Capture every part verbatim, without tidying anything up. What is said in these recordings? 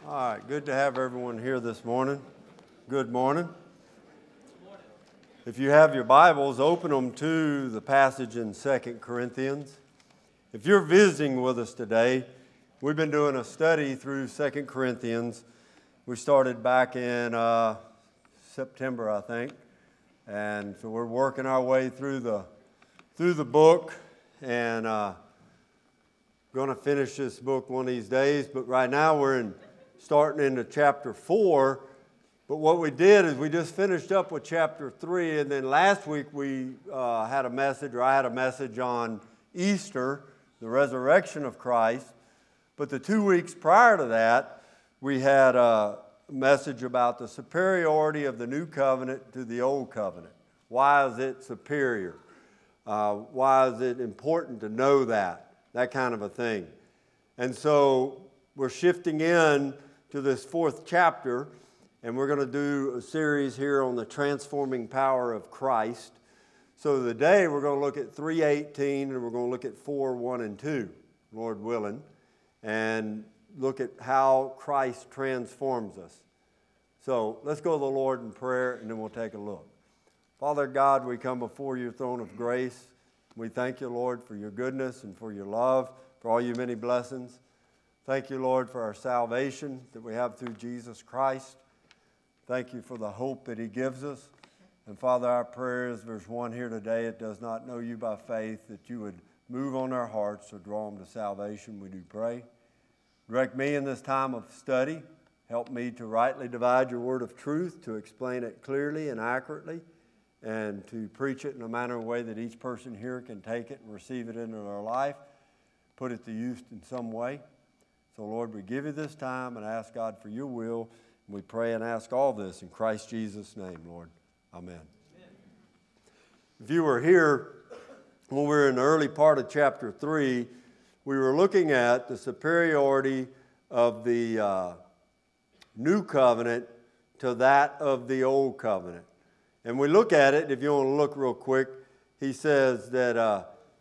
All right, good to have everyone here this morning. Good morning. If you have your Bibles, open them to the passage in Second Corinthians. If you're visiting with us today, we've been doing a study through Second Corinthians. We started back in uh, September, I think, and so we're working our way through the through the book, and uh, going to finish this book one of these days. But right now we're in starting into chapter four. But what we did is we just finished up with chapter three, and then last week we uh, had a message, or I had a message on Easter, the resurrection of Christ. But the two weeks prior to that, we had a message about the superiority of the new covenant to the old covenant. Why is it superior? Uh, why is it important to know that? That kind of a thing. And so we're shifting in to this fourth chapter, and we're going to do a series here on the transforming power of Christ. So today we're going to look at three eighteen, and we're going to look at four one and two, Lord willing, and look at how Christ transforms us. So let's go to the Lord in prayer, and then we'll take a look. Father God, we come before your throne of grace. We thank you, Lord, for your goodness and for your love, for all your many blessings. Thank you, Lord, for our salvation that we have through Jesus Christ. Thank you for the hope that he gives us. And Father, our prayer is there's one here today that does not know you by faith, that you would move on their hearts or draw them to salvation. We do pray. Direct me in this time of study. Help me to rightly divide your word of truth, to explain it clearly and accurately, and to preach it in a manner and way that each person here can take it and receive it into their life, put it to use in some way. So, Lord, we give you this time and ask God for your will. And we pray and ask all this in Christ Jesus' name, Lord. Amen. Amen. If you were here when we were in the early part of chapter three, we were looking at the superiority of the uh, new covenant to that of the old covenant. And we look at it, if you want to look real quick, he says that uh,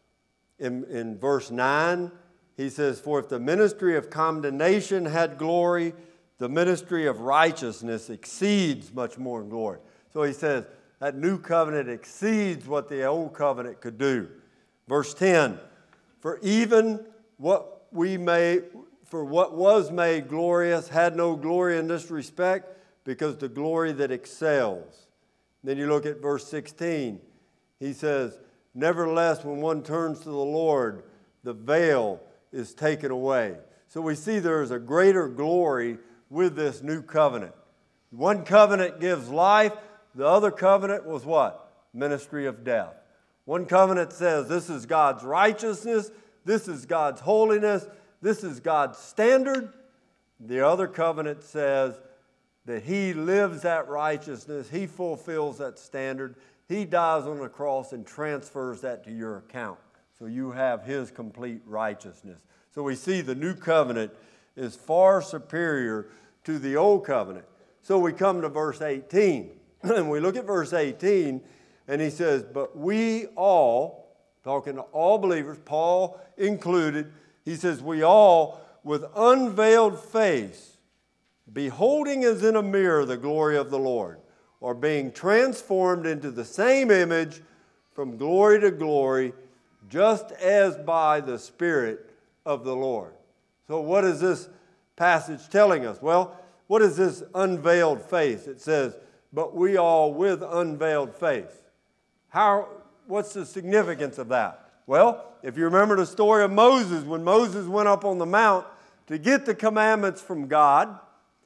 in, in verse nine, he says, "For if the ministry of condemnation had glory, the ministry of righteousness exceeds much more in glory." So he says that new covenant exceeds what the old covenant could do. Verse ten, "For even what we made, for what was made glorious had no glory in this respect, because the glory that excels." Then you look at verse sixteen. He says, "Nevertheless, when one turns to the Lord, the veil is taken away." So we see there is a greater glory with this new covenant. One covenant gives life. The other covenant was what? Ministry of death. One covenant says this is God's righteousness. This is God's holiness. This is God's standard. The other covenant says that he lives that righteousness. He fulfills that standard. He dies on the cross and transfers that to your account. So you have his complete righteousness. So we see the new covenant is far superior to the old covenant. So we come to verse eighteen. And we look at verse eighteen, and he says, "But we all," talking to all believers, Paul included, he says, "we all with unveiled face, beholding as in a mirror the glory of the Lord, are being transformed into the same image from glory to glory, just as by the Spirit of the Lord." So what is this passage telling us? Well, what is this unveiled face? It says, "But we all with unveiled face." How? What's the significance of that? Well, if you remember the story of Moses, when Moses went up on the mount to get the commandments from God,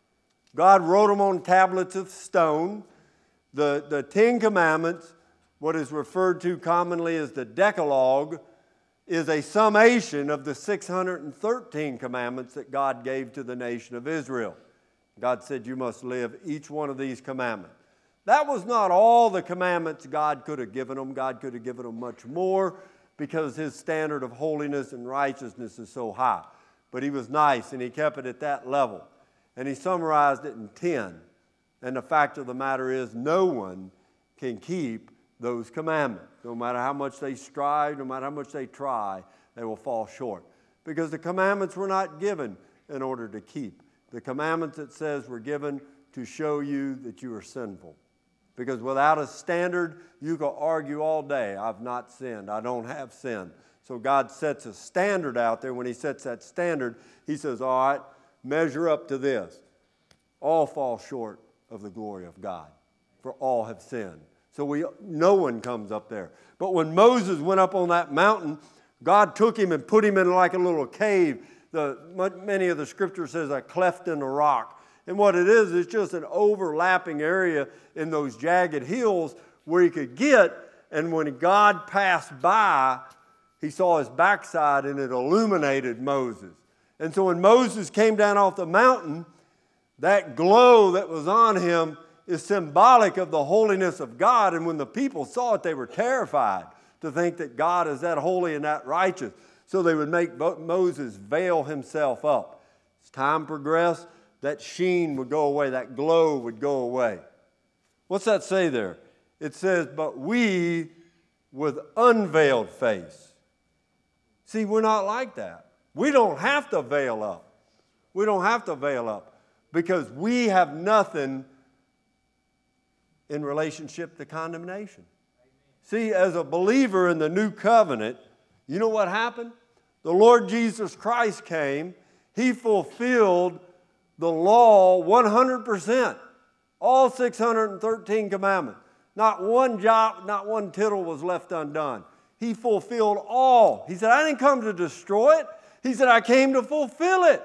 God wrote them on tablets of stone. The, the Ten Commandments, what is referred to commonly as the Decalogue, is a summation of the six hundred thirteen commandments that God gave to the nation of Israel. God said, you must live each one of these commandments. That was not all the commandments God could have given them. God could have given them much more because his standard of holiness and righteousness is so high. But he was nice and he kept it at that level. And he summarized it in ten. And the fact of the matter is, no one can keep those commandments. No matter how much they strive, no matter how much they try, they will fall short. Because the commandments were not given in order to keep. The The commandments, it says, were given to show you that you are sinful. Because without a standard, you can argue all day, I've not sinned, I don't have sin. So God sets a standard out there. When He sets that standard, He says, all right, measure up to this. All fall short of the glory of God, for all have sinned. So we, no one comes up there. But when Moses went up on that mountain, God took him and put him in like a little cave. The, many of the scripture says a cleft in the rock. And what it is, is just an overlapping area in those jagged hills where he could get. And when God passed by, he saw his backside and it illuminated Moses. And so when Moses came down off the mountain, that glow that was on him is symbolic of the holiness of God. And when the people saw it, they were terrified to think that God is that holy and that righteous. So they would make Moses veil himself up. As time progressed, that sheen would go away, that glow would go away. What's that say there? It says, but we with unveiled face. See, we're not like that. We don't have to veil up. We don't have to veil up because we have nothing in relationship to condemnation. See, as a believer in the new covenant, you know what happened? The Lord Jesus Christ came. He fulfilled the law one hundred percent. All six hundred thirteen commandments. Not one jot, not one tittle was left undone. He fulfilled all. He said, I didn't come to destroy it. He said, I came to fulfill it.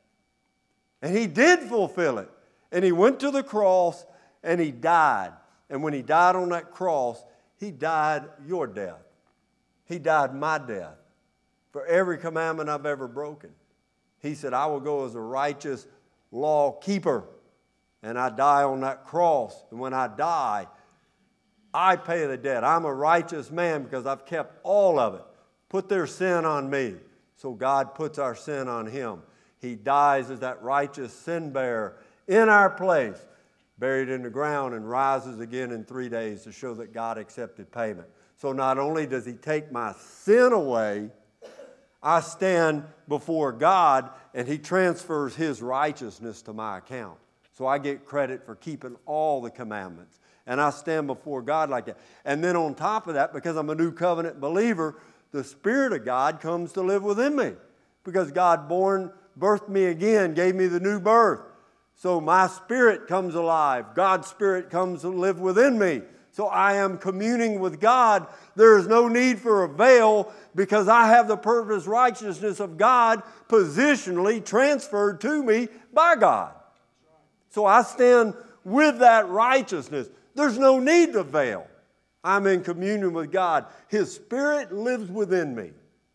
And He did fulfill it. And He went to the cross and He died. And when He died on that cross, He died your death. He died my death for every commandment I've ever broken. He said, I will go as a righteous law keeper. And I die on that cross. And when I die, I pay the debt. I'm a righteous man because I've kept all of it. Put their sin on me. So God puts our sin on Him. He dies as that righteous sin bearer in our place, buried in the ground, and rises again in three days to show that God accepted payment. So not only does He take my sin away, I stand before God and He transfers His righteousness to my account. So I get credit for keeping all the commandments. And I stand before God like that. And then on top of that, because I'm a new covenant believer, the Spirit of God comes to live within me. Because God born, birthed me again, gave me the new birth. So my spirit comes alive. God's Spirit comes to live within me. So I am communing with God. There is no need for a veil because I have the perfect righteousness of God positionally transferred to me by God. So I stand with that righteousness. There's no need to veil. I'm in communion with God. His Spirit lives within me.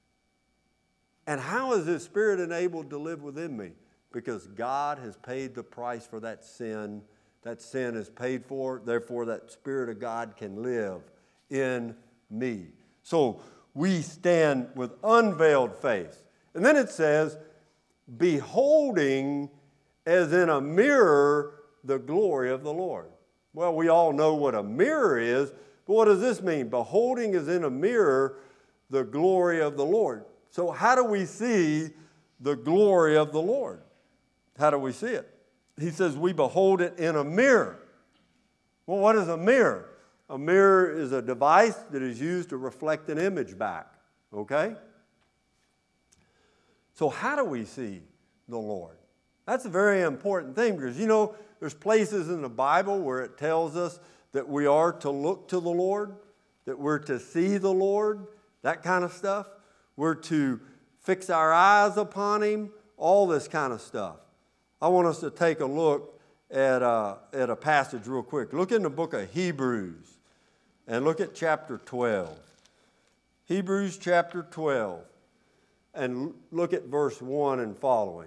And how is His Spirit enabled to live within me? Because God has paid the price for that sin. That sin is paid for. Therefore, that Spirit of God can live in me. So we stand with unveiled face. And then it says, beholding as in a mirror the glory of the Lord. Well, we all know what a mirror is, but what does this mean? Beholding as in a mirror the glory of the Lord. So how do we see the glory of the Lord? How do we see it? He says we behold it in a mirror. Well, what is a mirror? A mirror is a device that is used to reflect an image back. Okay? So how do we see the Lord? That's a very important thing because, you know, there's places in the Bible where it tells us that we are to look to the Lord, that we're to see the Lord, that kind of stuff. We're to fix our eyes upon Him, all this kind of stuff. I want us to take a look at a, at a passage real quick. Look in the book of Hebrews and look at chapter twelve. Hebrews chapter twelve and look at verse one and following.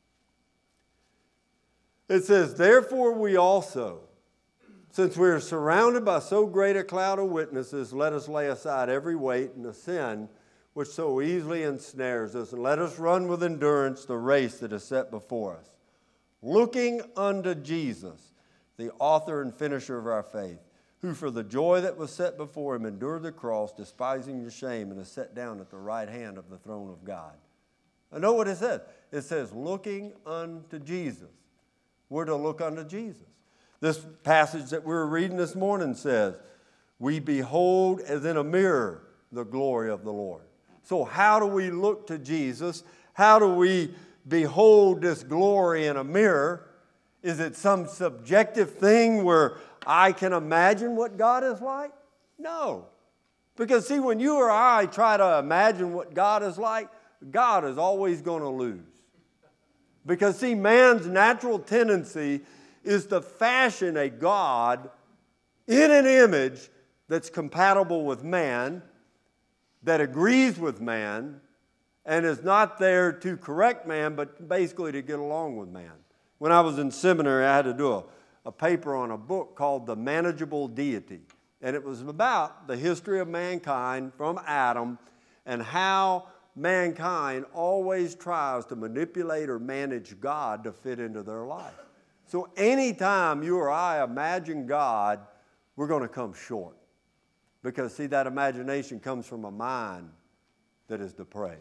It says, therefore we also, since we are surrounded by so great a cloud of witnesses, let us lay aside every weight and the sin which so easily ensnares us, and let us run with endurance the race that is set before us. Looking unto Jesus, the author and finisher of our faith, who for the joy that was set before Him endured the cross, despising the shame, and is set down at the right hand of the throne of God. I know what it says. It says, looking unto Jesus. We're to look unto Jesus. This passage that we were reading this morning says, we behold as in a mirror the glory of the Lord. So how do we look to Jesus? How do we behold this glory in a mirror? Is it some subjective thing where I can imagine what God is like? No. Because see, when you or I try to imagine what God is like, God is always going to lose. Because see, man's natural tendency is to fashion a God in an image that's compatible with man, that agrees with man, and is not there to correct man, but basically to get along with man. When I was in seminary, I had to do a, a paper on a book called The Manageable Deity. And it was about the history of mankind from Adam and how mankind always tries to manipulate or manage God to fit into their life. So anytime you or I imagine God, we're going to come short. Because, see, that imagination comes from a mind that is depraved.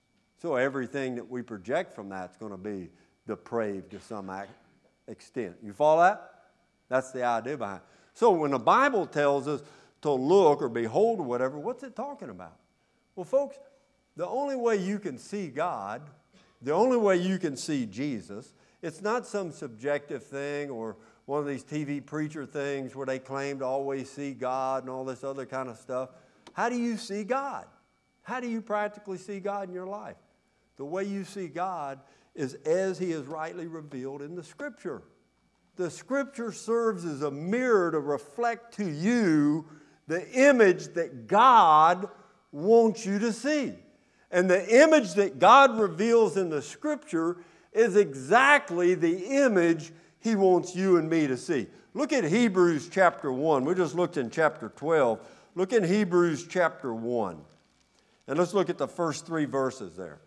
So everything that we project from that is going to be depraved to some extent. You follow that? That's the idea behind it. So when the Bible tells us to look or behold or whatever, what's it talking about? Well, folks, the only way you can see God, the only way you can see Jesus, it's not some subjective thing or one of these T V preacher things where they claim to always see God and all this other kind of stuff. How do you see God? How do you practically see God in your life? The way you see God is as He is rightly revealed in the Scripture. The Scripture serves as a mirror to reflect to you the image that God wants you to see. And the image that God reveals in the Scripture is exactly the image He wants you and me to see. Look at Hebrews chapter one. We just looked in chapter twelve. Look in Hebrews chapter one. And let's look at the first three verses there.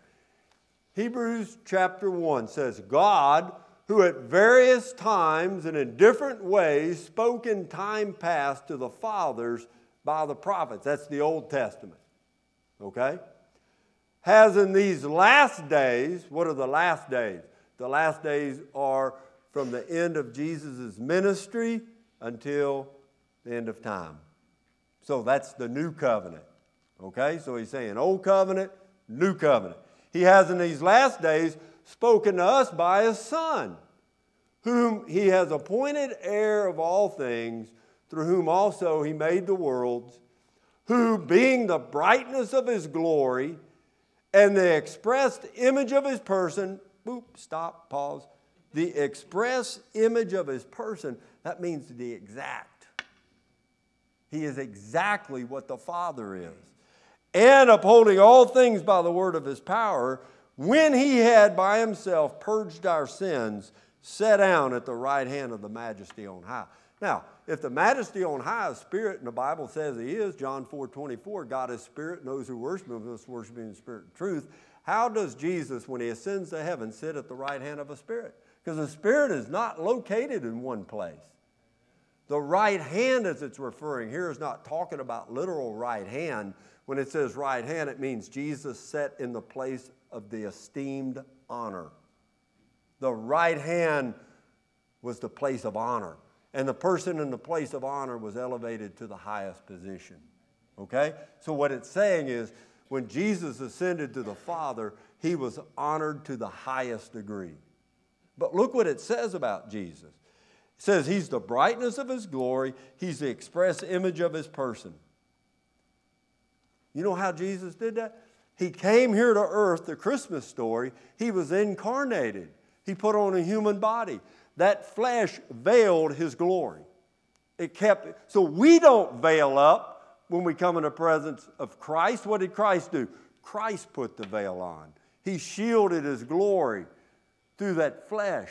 Hebrews chapter one says, God, who at various times and in different ways spoke in time past to the fathers by the prophets. That's the Old Testament. Okay? Has in these last days, what are the last days? The last days are from the end of Jesus' ministry until the end of time. So that's the new covenant. Okay? So he's saying old covenant, new covenant. He has in these last days spoken to us by His Son, whom He has appointed heir of all things, through whom also He made the worlds, who, being the brightness of His glory and the expressed image of His person, boop, stop, pause, the express image of His person, that means the exact. He is exactly what the Father is. And upholding all things by the word of His power, when He had by Himself purged our sins, sat down at the right hand of the Majesty on high. Now, if the Majesty on high is Spirit, and the Bible says He is, John four twenty-four, God is Spirit, and those who worship Him must worship Him in spirit and truth. How does Jesus, when He ascends to heaven, sit at the right hand of a Spirit? Because the Spirit is not located in one place. The right hand, as it's referring here, is not talking about literal right hand. When it says right hand, it means Jesus sat in the place of the esteemed honor. The right hand was the place of honor. And the person in the place of honor was elevated to the highest position. Okay? So what it's saying is, when Jesus ascended to the Father, He was honored to the highest degree. But look what it says about Jesus. It says He's the brightness of His glory. He's the express image of His person. You know how Jesus did that? He came here to earth, the Christmas story. He was incarnated. He put on a human body. That flesh veiled His glory. It kept, so we don't veil up when we come in the presence of Christ. What did Christ do? Christ put the veil on. He shielded His glory through that flesh.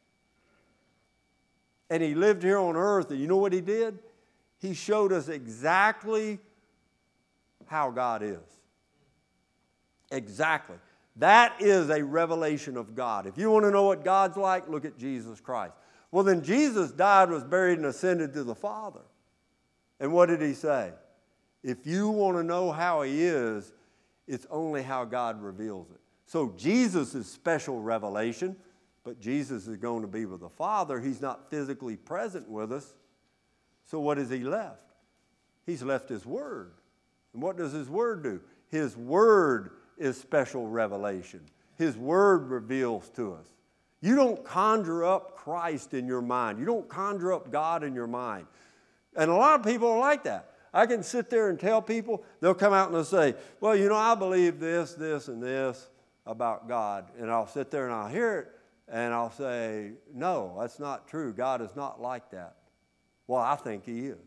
And He lived here on earth, and you know what He did? He showed us exactly how God is. Exactly. That is a revelation of God. If you want to know what God's like, look at Jesus Christ. Well, then Jesus died, was buried, and ascended to the Father. And what did He say? If you want to know how He is, it's only how God reveals it. So Jesus is special revelation, but Jesus is going to be with the Father. He's not physically present with us. So what has he left? He's left his word. And what does his word do? His word is special revelation. His word reveals to us. You don't conjure up Christ in your mind. You don't conjure up God in your mind. And a lot of people are like that. I can sit there and tell people, they'll come out and they'll say, well, you know, I believe this, this, and this about God. And I'll sit there and I'll hear it, and I'll say, no, that's not true. God is not like that. Well, I think he is.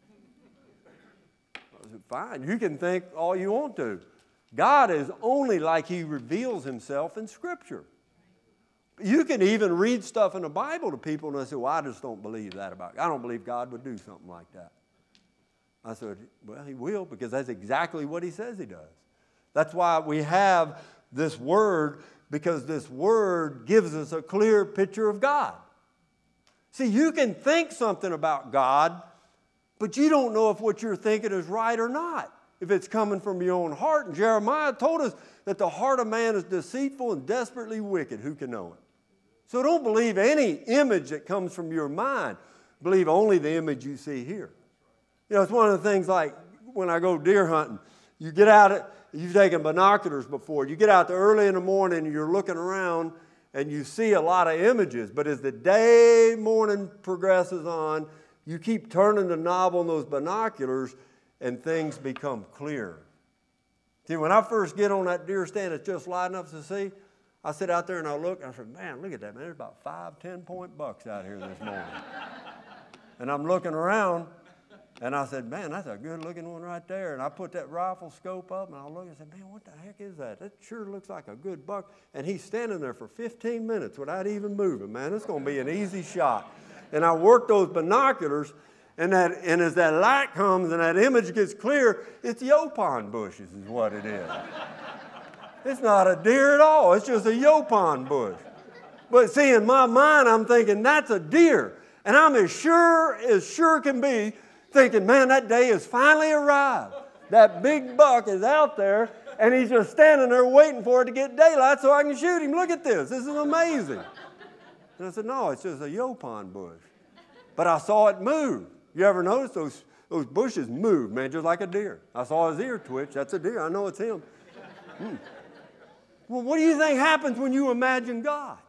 I said, fine, you can think all you want to. God is only like he reveals himself in Scripture. You can even read stuff in the Bible to people and they say, well, I just don't believe that about God. I don't believe God would do something like that. I said, well, he will, because that's exactly what he says he does. That's why we have this word, because this word gives us a clear picture of God. See, you can think something about God, but you don't know if what you're thinking is right or not, if it's coming from your own heart. And Jeremiah told us that the heart of man is deceitful and desperately wicked. Who can know it? So don't believe any image that comes from your mind. Believe only the image you see here. You know, it's one of the things like when I go deer hunting. You get out, you've taken binoculars before. You get out there early in the morning and you're looking around and you see a lot of images. But as the day morning progresses on, you keep turning the knob on those binoculars and things become clear. See, when I first get on that deer stand that's just light enough to see, I sit out there and I look, and I said, man, look at that, man. There's about five, ten point bucks out here this morning. And I'm looking around, and I said, man, that's a good looking one right there. And I put that rifle scope up, and I look and said, man, what the heck is that? That sure looks like a good buck. And he's standing there for fifteen minutes without even moving, man. It's going to be an easy shot. And I work those binoculars, and that, and as that light comes and that image gets clear, it's Yaupon bushes is what it is. It's not a deer at all. It's just a Yaupon bush. But see, in my mind, I'm thinking, that's a deer. And I'm as sure as sure can be thinking, man, that day has finally arrived. That big buck is out there, and he's just standing there waiting for it to get daylight so I can shoot him. Look at this. This is amazing. And I said, no, it's just a Yaupon bush. But I saw it move. You ever notice those, those bushes move, man, just like a deer? I saw his ear twitch. That's a deer. I know it's him. Hmm. Well, what do you think happens when you imagine God?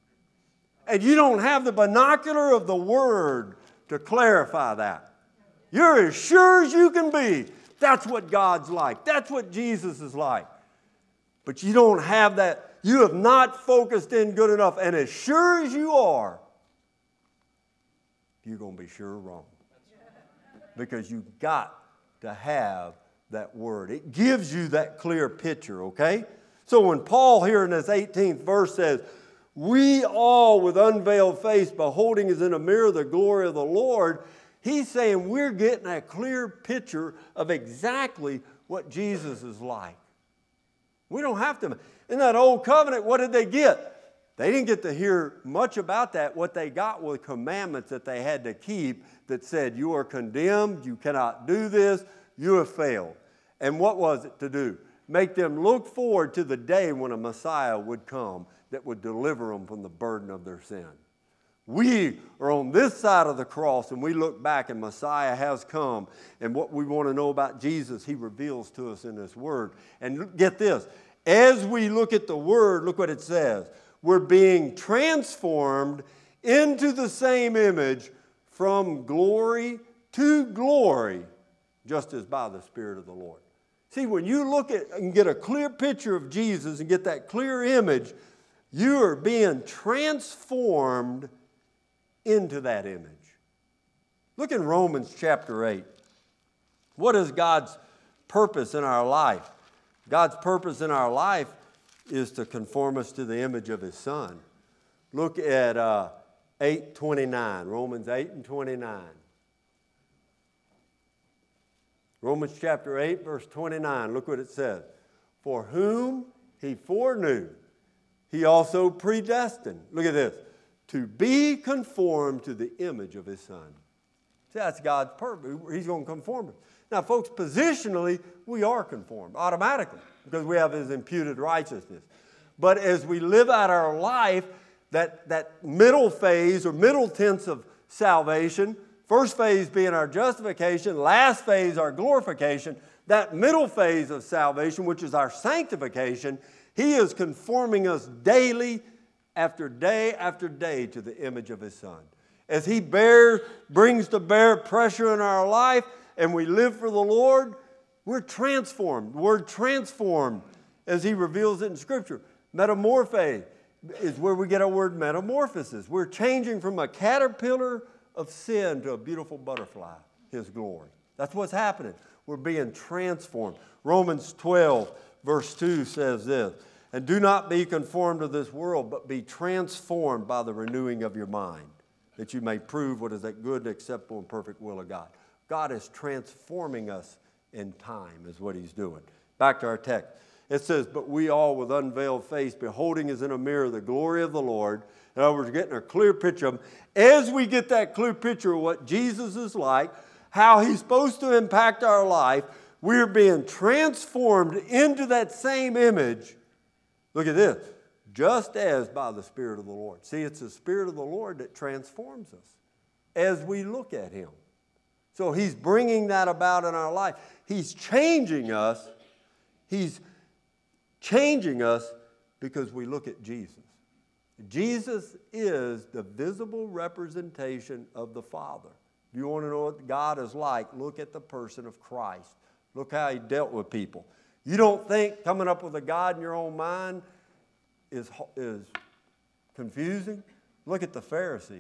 And you don't have the binocular of the Word to clarify that. You're as sure as you can be. That's what God's like. That's what Jesus is like. But you don't have that. You have not focused in good enough. And as sure as you are, you're going to be sure wrong. Because you've got to have that Word. It gives you that clear picture, okay? So when Paul here in this eighteenth verse says, we all with unveiled face beholding as in a mirror the glory of the Lord, he's saying we're getting a clear picture of exactly what Jesus is like. We don't have to. In that old covenant, what did they get? They didn't get to hear much about that. What they got were commandments that they had to keep that said, you are condemned, you cannot do this, you have failed. And what was it to do? Make them look forward to the day when a Messiah would come that would deliver them from the burden of their sin. We are on this side of the cross and we look back and Messiah has come. And what we want to know about Jesus, he reveals to us in this Word. And get this, as we look at the Word, look what it says. We're being transformed into the same image from glory to glory, just as by the Spirit of the Lord. See, when you look at and get a clear picture of Jesus and get that clear image, you are being transformed into that image. Look in Romans chapter eight. What is God's purpose in our life? God's purpose in our life is to conform us to the image of His Son. Look at uh, eight twenty-nine, Romans eight and twenty-nine. Romans chapter eight, verse twenty-nine, look what it says. For whom He foreknew, He also predestined. Look at this. To be conformed to the image of His Son. See, that's God's purpose. He's going to conform us. Now, folks, positionally, we are conformed automatically because we have His imputed righteousness. But as we live out our life, that, that middle phase or middle tense of salvation, first phase being our justification, last phase our glorification, that middle phase of salvation, which is our sanctification, He is conforming us daily after day after day to the image of His Son. As He bears, brings to bear pressure in our life and we live for the Lord, we're transformed. We're transformed as He reveals it in Scripture. Metamorphe is where we get our word metamorphosis. We're changing from a caterpillar of sin to a beautiful butterfly, His glory. That's what's happening. We're being transformed. Romans twelve, verse two says this, and do not be conformed to this world, but be transformed by the renewing of your mind, that you may prove what is that good and acceptable and perfect will of God. God is transforming us in time, is what He's doing. Back to our text. It says, but we all with unveiled face, beholding as in a mirror the glory of the Lord. In other words, getting a clear picture of Him. As we get that clear picture of what Jesus is like, how He's supposed to impact our life, we're being transformed into that same image. Look at this. Just as by the Spirit of the Lord. See, it's the Spirit of the Lord that transforms us as we look at Him. So He's bringing that about in our life. He's changing us. He's changing us because we look at Jesus. Jesus is the visible representation of the Father. If you want to know what God is like, look at the person of Christ. Look how He dealt with people. You don't think coming up with a God in your own mind is, is confusing? Look at the Pharisees.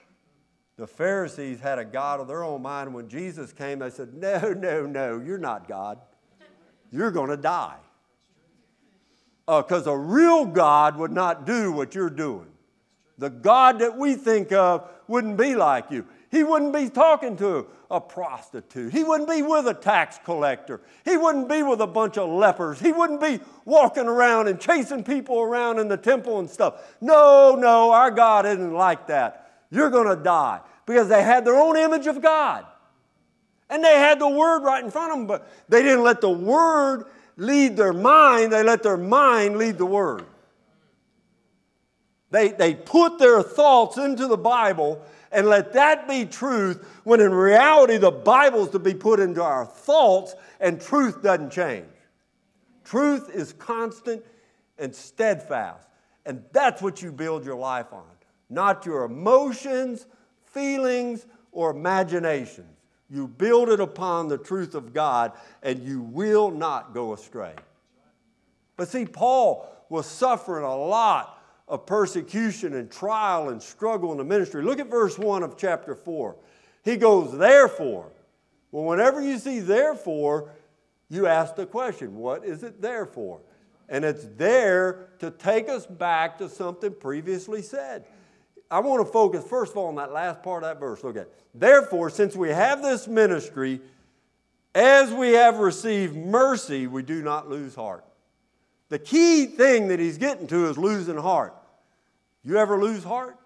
The Pharisees had a God of their own mind. When Jesus came, they said, no, no, no, you're not God. You're going to die. Because uh, a real God would not do what you're doing. The God that we think of wouldn't be like you. He wouldn't be talking to a prostitute. He wouldn't be with a tax collector. He wouldn't be with a bunch of lepers. He wouldn't be walking around and chasing people around in the temple and stuff. No, no, our God isn't like that. You're going to die. Because they had their own image of God. And they had the Word right in front of them, but they didn't let the Word lead their mind. They let their mind lead the Word. They, they put their thoughts into the Bible and let that be truth, when in reality the Bible is to be put into our thoughts and truth doesn't change. Truth is constant and steadfast. And that's what you build your life on. Not your emotions, feelings, or imaginations. You build it upon the truth of God and you will not go astray. But see, Paul was suffering a lot of persecution and trial and struggle in the ministry. Look at verse one of chapter four. He goes, therefore. Well, whenever you see therefore, you ask the question, what is it there for? And it's there to take us back to something previously said. I want to focus, first of all, on that last part of that verse. Look at it. Therefore, since we have this ministry, as we have received mercy, we do not lose heart. The key thing that he's getting to is losing heart. You ever lose heart?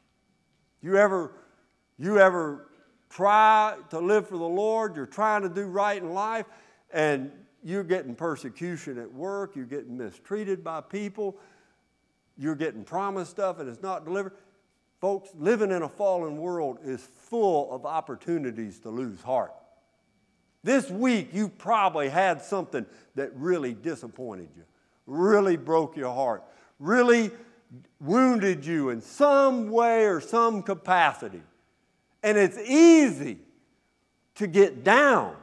You ever, you ever try to live for the Lord? You're trying to do right in life, and you're getting persecution at work. You're getting mistreated by people. You're getting promised stuff, and it's not delivered. Folks, living in a fallen world is full of opportunities to lose heart. This week, you probably had something that really disappointed you, really broke your heart, really wounded you in some way or some capacity. And it's easy to get down.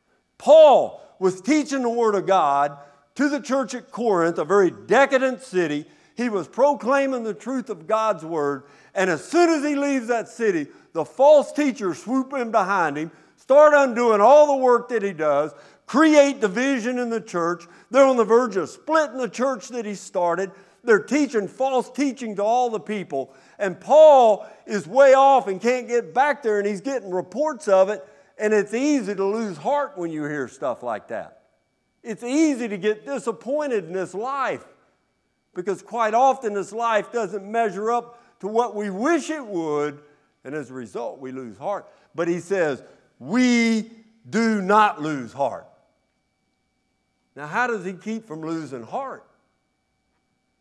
Paul was teaching the Word of God to the church at Corinth, a very decadent city. He was proclaiming the truth of God's Word. And as soon as he leaves that city, the false teachers swoop in behind him, start undoing all the work that he does, create division in the church. They're on the verge of splitting the church that he started. They're teaching false teaching to all the people. And Paul is way off and can't get back there, and he's getting reports of it. And it's easy to lose heart when you hear stuff like that. It's easy to get disappointed in this life, because quite often this life doesn't measure up to what we wish it would, and as a result, we lose heart. But he says, we do not lose heart. Now, how does he keep from losing heart?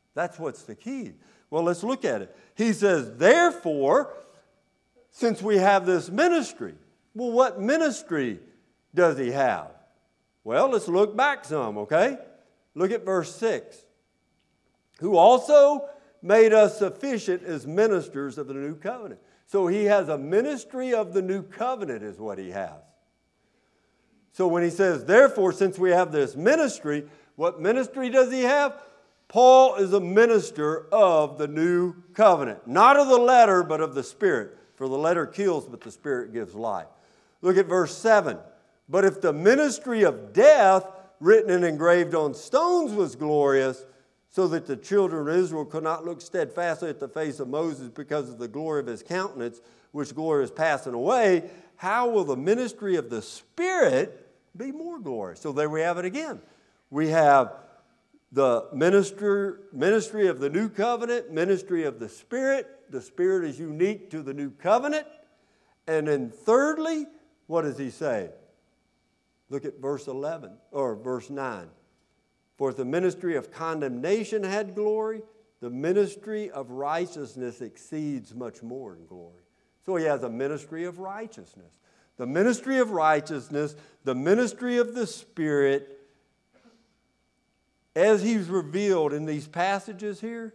That's what's the key. Well, let's look at it. He says, therefore, since we have this ministry, well, what ministry does he have? Well, let's look back some, okay? Look at verse six. Who also made us sufficient as ministers of the new covenant. So he has a ministry of the new covenant is what he has. So when he says, therefore, since we have this ministry, what ministry does he have? Paul is a minister of the new covenant. Not of the letter, but of the Spirit. For the letter kills, but the Spirit gives life. Look at verse seven. But if the ministry of death, written and engraved on stones, was glorious, so that the children of Israel could not look steadfastly at the face of Moses because of the glory of his countenance, which glory is passing away, how will the ministry of the Spirit be more glorious? So there we have it again. We have the minister, ministry of the new covenant, ministry of the Spirit. The Spirit is unique to the new covenant. And then thirdly, what does he say? Look at verse eleven, or verse nine. For if the ministry of condemnation had glory, the ministry of righteousness exceeds much more in glory. So he has a ministry of righteousness. The ministry of righteousness, the ministry of the Spirit, as he's revealed in these passages here,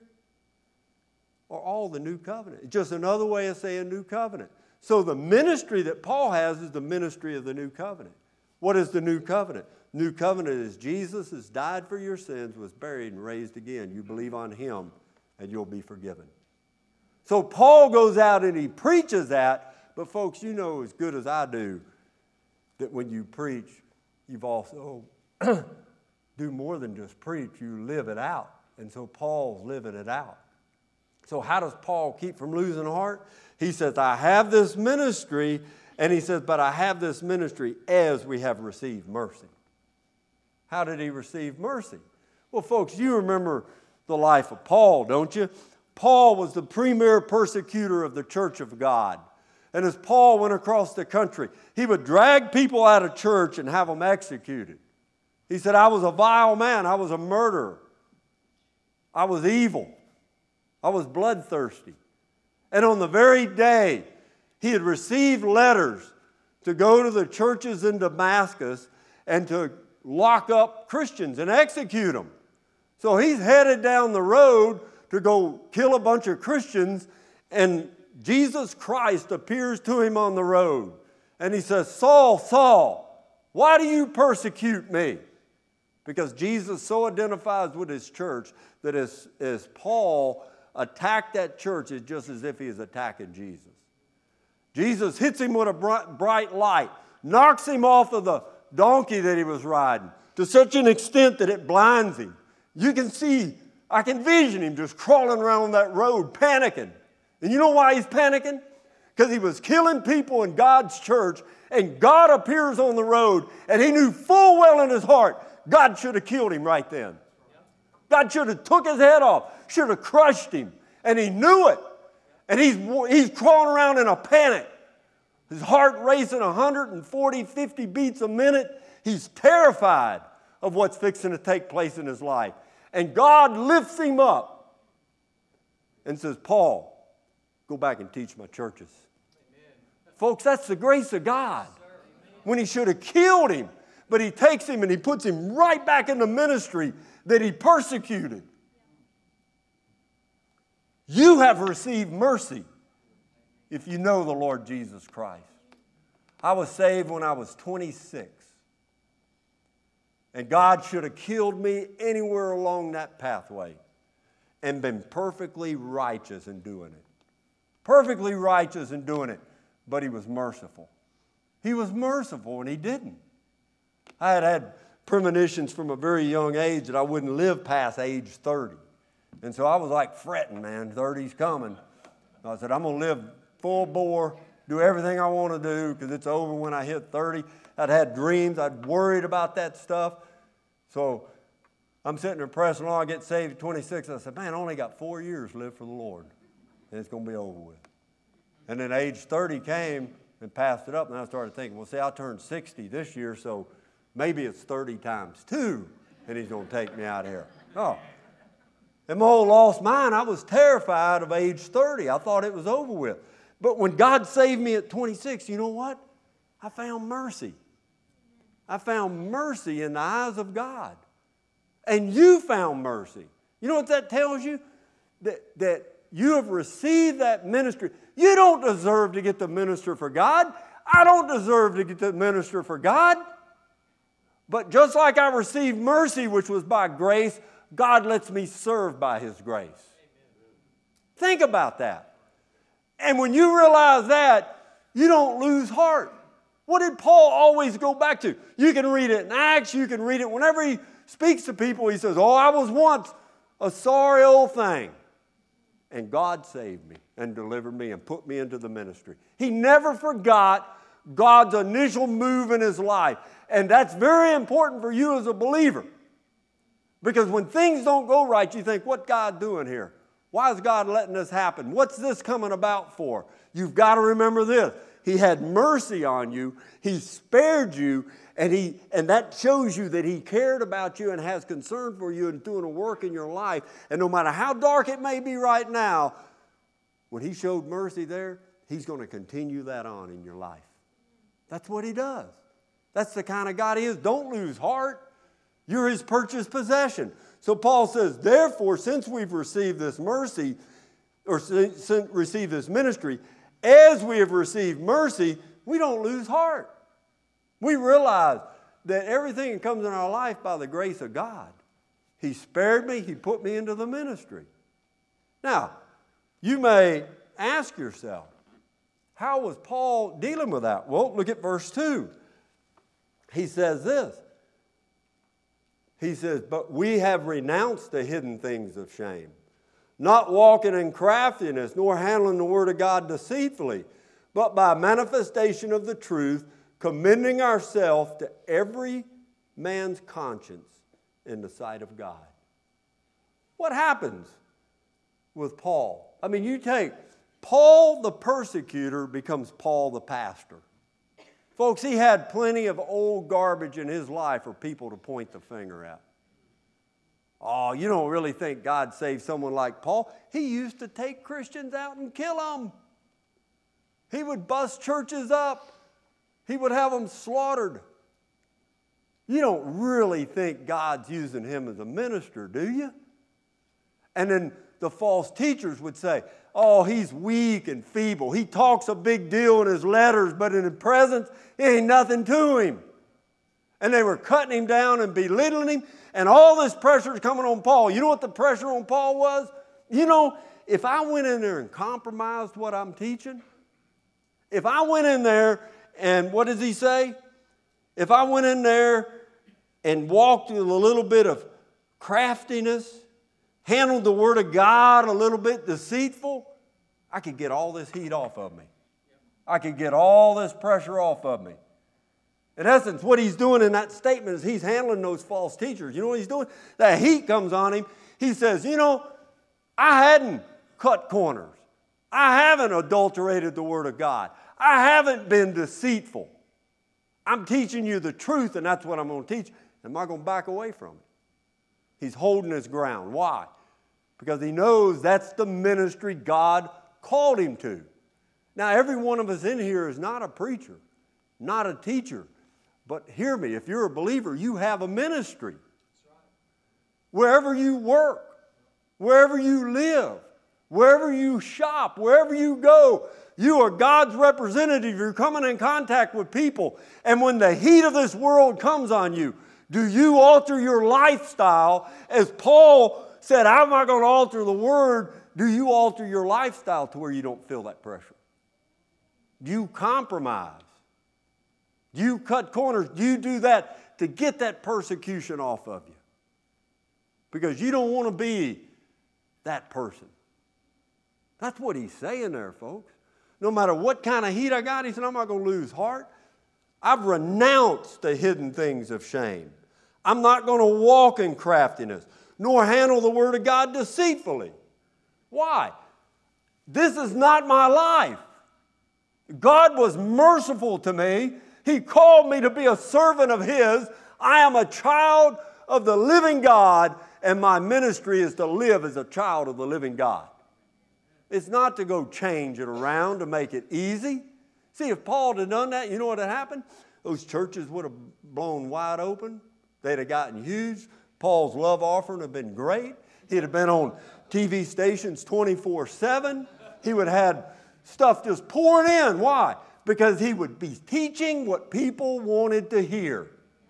are all the new covenant. It's just another way of saying new covenant. So the ministry that Paul has is the ministry of the new covenant. What is the new covenant? New covenant is Jesus has died for your sins, was buried, and raised again. You believe on him, and you'll be forgiven. So Paul goes out and he preaches that, but folks, you know as good as I do that when you preach, you've also do more than just preach, you live it out. And so Paul's living it out. So how does Paul keep from losing heart? He says, I have this ministry, and he says, but I have this ministry as we have received mercy. How did he receive mercy? Well, folks, you remember the life of Paul, don't you? Paul was the premier persecutor of the church of God. And as Paul went across the country, he would drag people out of church and have them executed. He said, I was a vile man. I was a murderer. I was evil. I was bloodthirsty. And on the very day he had received letters to go to the churches in Damascus and to lock up Christians and execute them. So he's headed down the road to go kill a bunch of Christians, and Jesus Christ appears to him on the road. And he says, Saul, Saul, why do you persecute me? Because Jesus so identifies with his church that as, as Paul attacked that church, it's just as if he is attacking Jesus. Jesus hits him with a bright, bright light, knocks him off of the donkey that he was riding to such an extent that it blinds him. You can see, I can vision him just crawling around that road panicking. And you know why he's panicking? Because he was killing people in God's church, and God appears on the road, and he knew full well in his heart God should have killed him right then. God should have took his head off, should have crushed him, and he knew it. And he's, he's crawling around in a panic. His heart racing one hundred forty, fifty beats a minute. He's terrified of what's fixing to take place in his life. And God lifts him up and says, Paul, go back and teach my churches. Amen. Folks, that's the grace of God. When he should have killed him, but he takes him and he puts him right back in the ministry that he persecuted. You have received mercy if you know the Lord Jesus Christ. I was saved when I was twenty-six. And God should have killed me anywhere along that pathway and been perfectly righteous in doing it. Perfectly righteous in doing it, but he was merciful. He was merciful and he didn't. I had had premonitions from a very young age that I wouldn't live past age thirty. And so I was like fretting, man, thirty's coming. I said, I'm going to live full bore, do everything I want to do because it's over when I hit thirty. I'd had dreams. I'd worried about that stuff. So I'm sitting there pressing on. I get saved at twenty-six. I said, man, I only got four years to live for the Lord. And it's going to be over with. And then age thirty came and passed it up. And I started thinking, well, see, I turned sixty this year, so maybe it's thirty times two, and he's going to take me out of here. Oh. In my old lost mind, I was terrified of age thirty. I thought it was over with. But when God saved me at twenty-six, you know what? I found mercy. I found mercy in the eyes of God. And you found mercy. You know what that tells you? That, that you have received that ministry. You don't deserve to get to minister for God. I don't deserve to get to minister for God. But just like I received mercy, which was by grace, God lets me serve by His grace. Amen. Think about that. And when you realize that, you don't lose heart. What did Paul always go back to? You can read it in Acts. You can read it whenever he speaks to people. He says, oh, I was once a sorry old thing. And God saved me and delivered me and put me into the ministry. He never forgot God's initial move in his life. And that's very important for you as a believer. Because when things don't go right, you think, what's God doing here? Why is God letting this happen? What's this coming about for? You've got to remember this. He had mercy on you. He spared you. And, he, and that shows you that He cared about you and has concern for you and doing a work in your life. And no matter how dark it may be right now, when He showed mercy there, He's going to continue that on in your life. That's what He does. That's the kind of God He is. Don't lose heart. You're His purchased possession. So Paul says, therefore, since we've received this mercy, or received this ministry, as we have received mercy, we don't lose heart. We realize that everything that comes in our life by the grace of God. He spared me. He put me into the ministry. Now, you may ask yourself, how was Paul dealing with that? Well, look at verse two. He says this. He says, but we have renounced the hidden things of shame, not walking in craftiness, nor handling the word of God deceitfully, but by manifestation of the truth, commending ourselves to every man's conscience in the sight of God. What happens with Paul? I mean, you take Paul the persecutor becomes Paul the pastor. Folks, he had plenty of old garbage in his life for people to point the finger at. Oh, you don't really think God saved someone like Paul? He used to take Christians out and kill them. He would bust churches up. He would have them slaughtered. You don't really think God's using him as a minister, do you? And then the false teachers would say, oh, he's weak and feeble. He talks a big deal in his letters, but in his presence, there ain't nothing to him. And they were cutting him down and belittling him. And all this pressure is coming on Paul. You know what the pressure on Paul was? You know, if I went in there and compromised what I'm teaching, if I went in there and what does he say? If I went in there and walked with a little bit of craftiness, handled the Word of God a little bit deceitful, I could get all this heat off of me. I could get all this pressure off of me. In essence, what he's doing in that statement is he's handling those false teachers. You know what he's doing? That heat comes on him. He says, you know, I hadn't cut corners. I haven't adulterated the Word of God. I haven't been deceitful. I'm teaching you the truth, and that's what I'm going to teach. Am I going to back away from it? He's holding his ground. Why? Because he knows that's the ministry God called him to. Now, every one of us in here is not a preacher, not a teacher. But hear me, if you're a believer, you have a ministry. Wherever you work, wherever you live, wherever you shop, wherever you go, you are God's representative. You're coming in contact with people. And when the heat of this world comes on you, do you alter your lifestyle? As Paul said, I'm not going to alter the Word. Do you alter your lifestyle to where you don't feel that pressure? Do you compromise? Do you cut corners? Do you do that to get that persecution off of you? Because you don't want to be that person. That's what he's saying there, folks. No matter what kind of heat I got, he said, I'm not going to lose heart. I've renounced the hidden things of shame. I'm not going to walk in craftiness, nor handle the Word of God deceitfully. Why? This is not my life. God was merciful to me. He called me to be a servant of His. I am a child of the living God, and my ministry is to live as a child of the living God. It's not to go change it around to make it easy. See, if Paul had done that, you know what had happened? Those churches would have blown wide open. They'd have gotten huge. Paul's love offering would have been great. He'd have been on T V stations twenty-four seven. He would have had stuff just pouring in. Why? Because he would be teaching what people wanted to hear.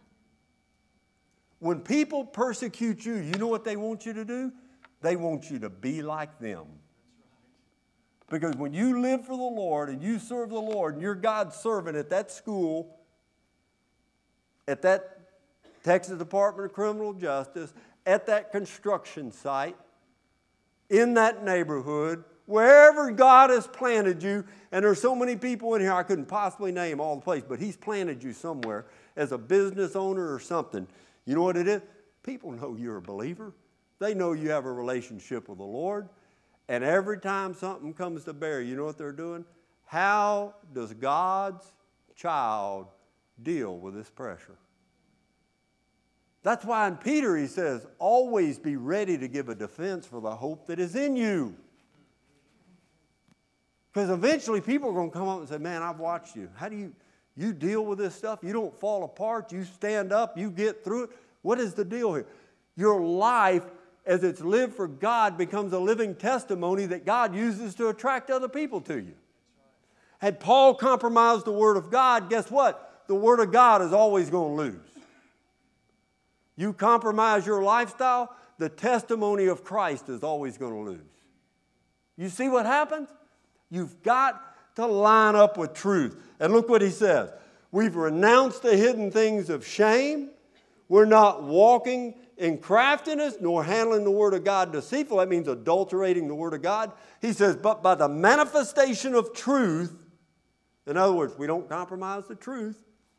When people persecute you, you know what they want you to do? They want you to be like them. Because when you live for the Lord and you serve the Lord and you're God's servant at that school, at that Texas Department of Criminal Justice, at that construction site, in that neighborhood, wherever God has planted you, and there's so many people in here, I couldn't possibly name all the places, but He's planted you somewhere as a business owner or something. You know what it is? People know you're a believer. They know you have a relationship with the Lord. And every time something comes to bear, you know what they're doing? How does God's child deal with this pressure? That's why in Peter he says, always be ready to give a defense for the hope that is in you. Because eventually people are going to come up and say, man, I've watched you. How do you, you deal with this stuff? You don't fall apart. You stand up. You get through it. What is the deal here? Your life, as it's lived for God, becomes a living testimony that God uses to attract other people to you. Had Paul compromised the Word of God, guess what? The Word of God is always going to lose. You compromise your lifestyle, the testimony of Christ is always going to lose. You see what happens? You've got to line up with truth. And look what he says. We've renounced the hidden things of shame. We're not walking in craftiness, nor handling the Word of God deceitful. That means adulterating the Word of God. He says, but by the manifestation of truth, in other words, we don't compromise the truth,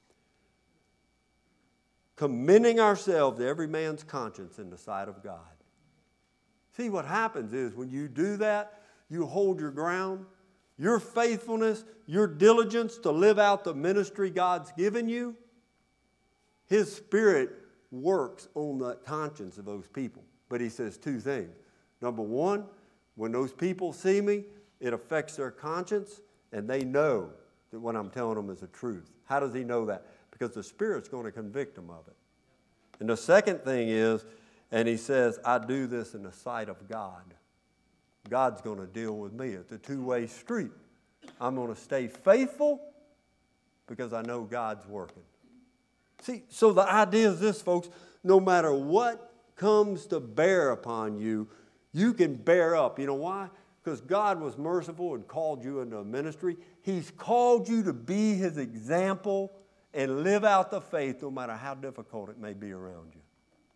commending ourselves to every man's conscience in the sight of God. See, what happens is when you do that, you hold your ground. Your faithfulness, your diligence to live out the ministry God's given you, His Spirit works on the conscience of those people. But He says two things. Number one, when those people see me, it affects their conscience, and they know that what I'm telling them is the truth. How does He know that? Because the Spirit's going to convict them of it. And the second thing is, and He says, I do this in the sight of God. God's going to deal with me. It's a two-way street. I'm going to stay faithful because I know God's working. See, so the idea is this, folks. No matter what comes to bear upon you, you can bear up. You know why? Because God was merciful and called you into a ministry. He's called you to be His example and live out the faith no matter how difficult it may be around you.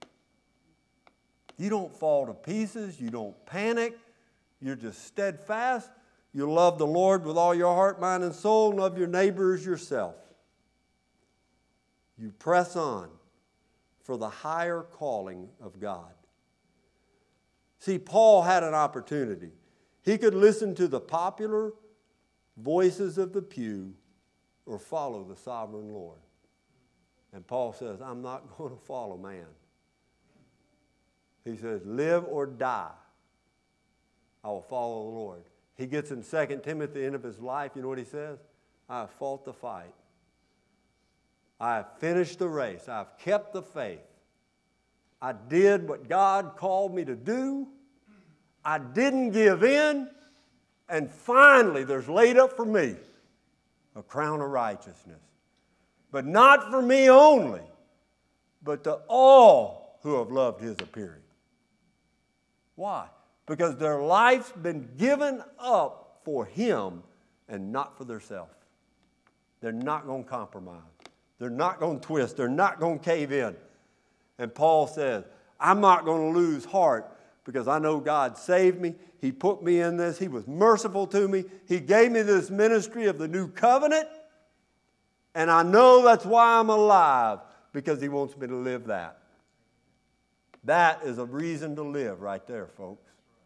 You don't fall to pieces. You don't panic. You're just steadfast. You love the Lord with all your heart, mind, and soul. Love your neighbor as yourself. You press on for the higher calling of God. See, Paul had an opportunity. He could listen to the popular voices of the pew or follow the sovereign Lord. And Paul says, I'm not going to follow man. He says, live or die, I will follow the Lord. He gets in Second Timothy at the end of his life, you know what he says? I have fought the fight. I have finished the race. I have kept the faith. I did what God called me to do. I didn't give in. And finally, there's laid up for me a crown of righteousness. But not for me only, but to all who have loved His appearing. Why? Because their life's been given up for Him and not for themselves. They're not going to compromise. They're not going to twist. They're not going to cave in. And Paul says, I'm not going to lose heart because I know God saved me. He put me in this. He was merciful to me. He gave me this ministry of the new covenant. And I know that's why I'm alive, because He wants me to live that. That is a reason to live right there, folks.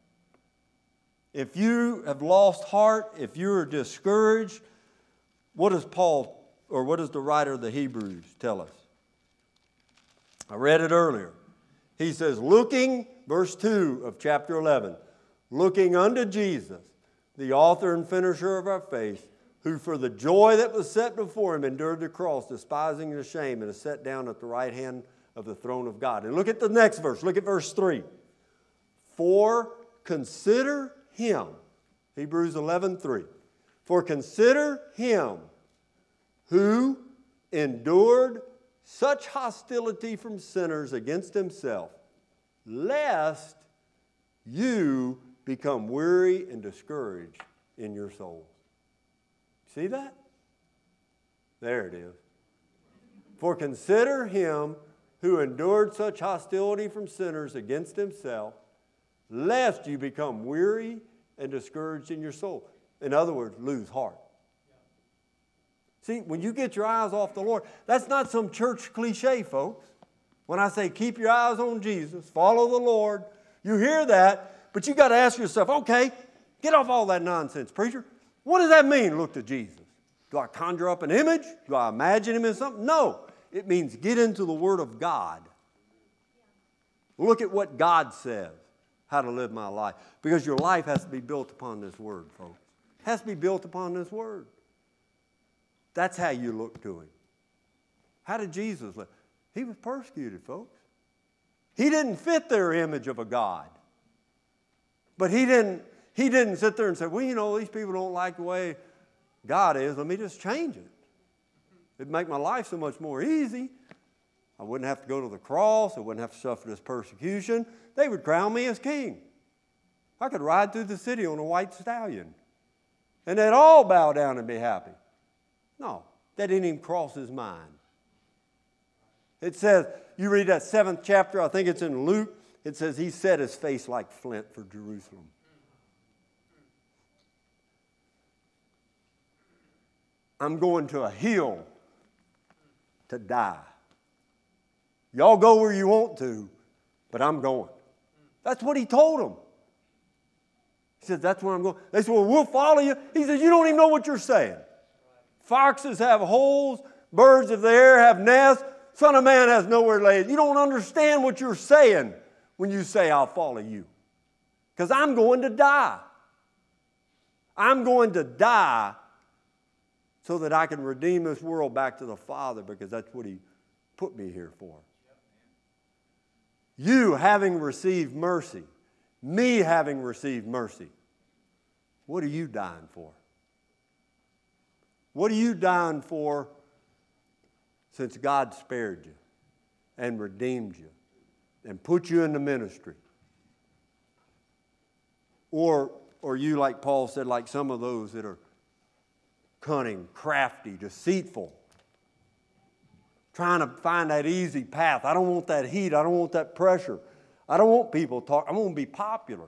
If you have lost heart, if you're discouraged, what does Paul, or what does the writer of the Hebrews tell us? I read it earlier. He says, looking, verse two of chapter eleven, looking unto Jesus, the author and finisher of our faith, who for the joy that was set before him endured the cross, despising the shame, and is set down at the right hand of the throne of God. And look at the next verse. Look at verse three. For consider him, Hebrews eleven three. For consider him who endured such hostility from sinners against himself, lest you become weary and discouraged in your souls. See that? There it is. For consider him who endured such hostility from sinners against himself, lest you become weary and discouraged in your soul. In other words, lose heart. See, when you get your eyes off the Lord, that's not some church cliche, folks. When I say keep your eyes on Jesus, follow the Lord, you hear that, but you got to ask yourself, okay, get off all that nonsense, preacher. What does that mean, look to Jesus? Do I conjure up an image? Do I imagine him in something? No. It means get into the Word of God. Look at what God says, how to live my life. Because your life has to be built upon this Word, folks. It has to be built upon this Word. That's how you look to him. How did Jesus live? He was persecuted, folks. He didn't fit their image of a God. But he didn't, he didn't sit there and say, well, you know, these people don't like the way God is. Let me just change it. It'd make my life so much more easy. I wouldn't have to go to the cross. I wouldn't have to suffer this persecution. They would crown me as king. I could ride through the city on a white stallion. And they'd all bow down and be happy. No, that didn't even cross his mind. It says, you read that seventh chapter, I think it's in Luke, it says he set his face like flint for Jerusalem. I'm going to a hill to die. Y'all go where you want to, but I'm going. That's what he told them. He said, that's where I'm going. They said, well, we'll follow you. He said, you don't even know what you're saying. Foxes have holes, birds of the air have nests, Son of Man has nowhere to lay. You don't understand what you're saying when you say, I'll follow you. Because I'm going to die. I'm going to die so that I can redeem this world back to the Father, because that's what he put me here for. You having received mercy, me having received mercy, what are you dying for? What are you dying for since God spared you and redeemed you and put you in the ministry? Or, or you, like Paul said, like some of those that are cunning, crafty, deceitful, trying to find that easy path. I don't want that heat. I don't want that pressure. I don't want people to talk. I want to be popular.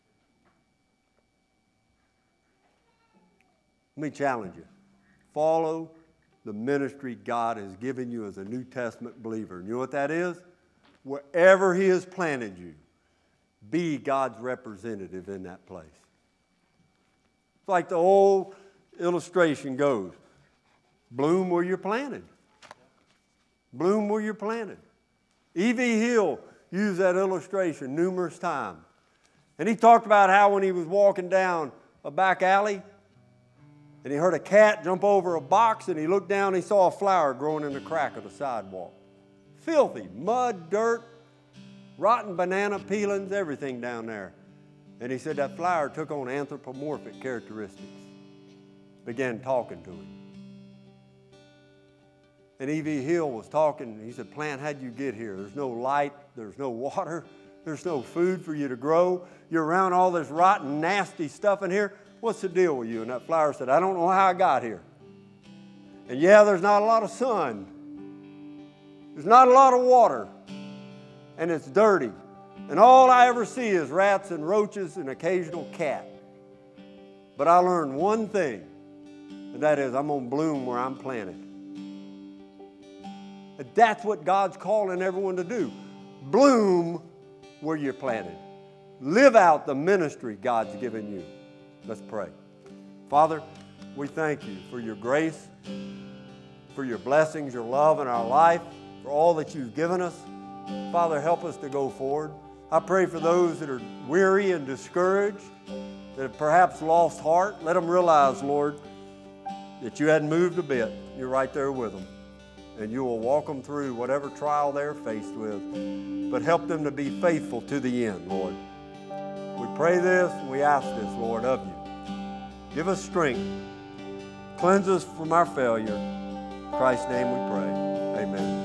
Let me challenge you. Follow the ministry God has given you as a New Testament believer. And you know what that is? Wherever he has planted you, be God's representative in that place. It's like the old illustration goes. Bloom where you're planted. Bloom where you're planted. E V Hill used that illustration numerous times. And he talked about how when he was walking down a back alley, and he heard a cat jump over a box, and he looked down and he saw a flower growing in the crack of the sidewalk. Filthy, mud, dirt, rotten banana peelings, everything down there. And he said that flower took on anthropomorphic characteristics. Began talking to him. And E V Hill was talking, he said, Plant, how'd you get here? There's no light, there's no water, there's no food for you to grow. You're around all this rotten, nasty stuff in here. What's the deal with you? And that flower said, I don't know how I got here. And yeah, there's not a lot of sun. There's not a lot of water. And it's dirty. And all I ever see is rats and roaches and occasional cat. But I learned one thing, and that is I'm going to bloom where I'm planted. And that's what God's calling everyone to do. Bloom where you're planted. Live out the ministry God's given you. Let's pray. Father, we thank you for your grace, for your blessings, your love in our life, for all that you've given us. Father, help us to go forward. I pray for those that are weary and discouraged, that have perhaps lost heart. Let them realize, Lord, that you hadn't moved a bit. You're right there with them. And you will walk them through whatever trial they're faced with. But help them to be faithful to the end, Lord. We pray this and we ask this, Lord, of you. Give us strength. Cleanse us from our failure. In Christ's name we pray. Amen.